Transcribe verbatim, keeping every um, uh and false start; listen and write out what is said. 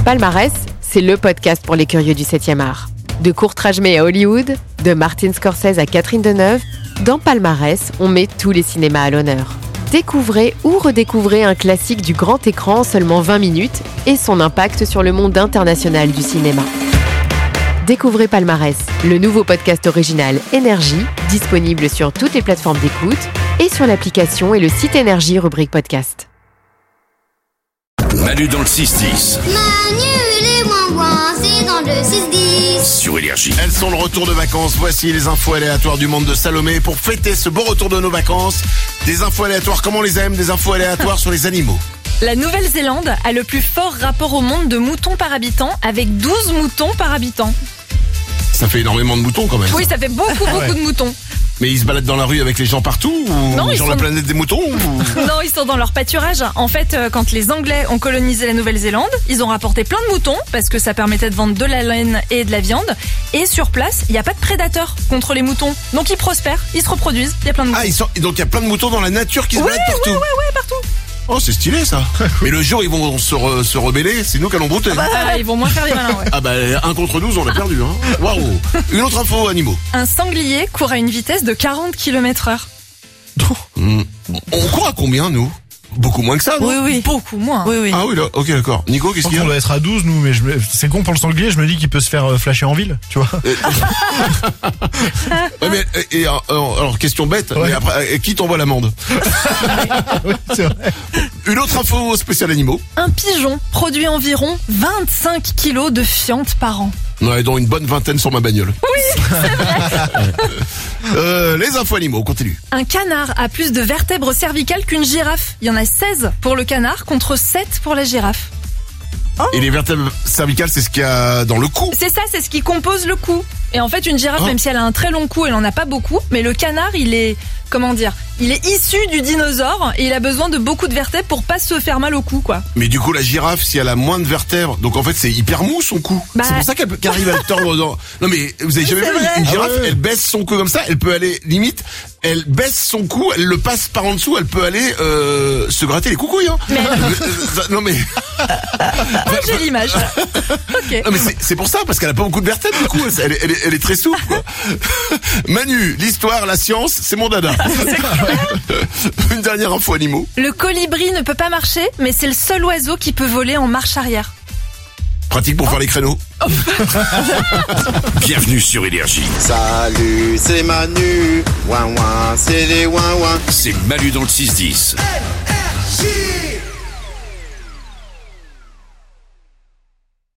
Palmarès, c'est le podcast pour les curieux du septième art. De Kurt Rajmé à Hollywood, de Martin Scorsese à Catherine Deneuve, dans Palmarès, on met tous les cinémas à l'honneur. Découvrez ou redécouvrez un classique du grand écran en seulement vingt minutes et son impact sur le monde international du cinéma. Découvrez Palmarès, le nouveau podcast original Énergie, disponible sur toutes les plateformes d'écoute et sur l'application et le site Énergie rubrique podcast. Manu dans le six dix. Manu les ouin-ouin, c'est dans le six dix. Sur Énergie. Elles sont le retour de vacances. Voici les infos aléatoires du monde de Salomé. Pour fêter ce beau retour de nos vacances, des infos aléatoires comme on les aime, des infos aléatoires sur les animaux. La Nouvelle-Zélande a le plus fort rapport au monde de moutons par habitant, avec douze moutons par habitant. Ça fait énormément de moutons quand même. Oui, ça fait beaucoup, beaucoup de moutons. Mais ils se baladent dans la rue avec les gens partout ou Non, ils sur sont- la planète des moutons ou... Non, ils sont dans leur pâturage. En fait, euh, quand les Anglais ont colonisé la Nouvelle-Zélande, ils ont rapporté plein de moutons, parce que ça permettait de vendre de la laine et de la viande. Et sur place, il n'y a pas de prédateurs contre les moutons. Donc ils prospèrent, ils se reproduisent, il y a plein de moutons. Ah, ils sont... donc il y a plein de moutons dans la nature qui se Ouais, baladent partout. ouais, ouais, ouais, partout. Oh, c'est stylé ça. Mais le jour ils vont se, re- se rebeller, c'est nous qui allons brouter. Ah, ils vont moins faire les malins, ouais. Ah bah un contre douze, on l'a perdu hein. Waouh. Une autre info animaux. Un sanglier court à une vitesse de quarante kilomètres heure. Hmm. On court à combien nous? Beaucoup moins que ça, non? Oui, oui. Beaucoup moins. Oui, oui. Ah oui, là, ok, d'accord. Nico, Je qu'est-ce pense qu'il y qu'on a? doit être à douze, nous, mais je me- c'est con pour le sanglier, je me dis qu'il peut se faire euh, flasher en ville, tu vois. Ouais, mais, et, et, alors, alors, question bête, Ouais. mais après, qui t'envoie l'amende? Oui, c'est vrai. Une autre info spéciale animaux. Un pigeon produit environ vingt-cinq kilos de fientes par an. Ouais, dont une bonne vingtaine sur ma bagnole. Oui, c'est vrai. euh, les infos animaux, on continue. Un canard a plus de vertèbres cervicales qu'une girafe. Il y en a seize pour le canard contre sept pour la girafe. Et les vertèbres cervicales, c'est ce qu'il y a dans le cou. C'est ça, c'est ce qui compose le cou. Et en fait, une girafe, Oh. même si elle a un très long cou, elle en a pas beaucoup. Mais le canard, il est, comment dire, il est issu du dinosaure et il a besoin de beaucoup de vertèbres pour pas se faire mal au cou, quoi. Mais du coup, la girafe, si elle a moins de vertèbres, donc en fait, c'est hyper mou son cou. Bah- C'est pour ça qu'elle peut- qu'elle arrive à le tordre dans... Non mais, vous avez jamais C'est vu vrai. une girafe, Ah ouais. elle baisse son cou comme ça, elle peut aller, limite, elle baisse son cou, elle le passe par en dessous, elle peut aller euh, se gratter les coucouilles. Hein. Mais- Euh, non mais... Ah, j'ai l'image. Ok. Non mais c'est- c'est pour ça, parce qu'elle a pas beaucoup de vertèbres du coup, elle, est- elle, est, elle est très souple quoi. Manu, l'histoire, la science, c'est mon dada. Une dernière info animaux. Le colibri ne peut pas marcher, mais c'est le seul oiseau qui peut voler en marche arrière. Pratique pour faire les créneaux. Bienvenue sur Énergie. Salut, c'est Manu. Ouin ouin, c'est les ouin ouin. C'est Manu dans le six dix. Énergie.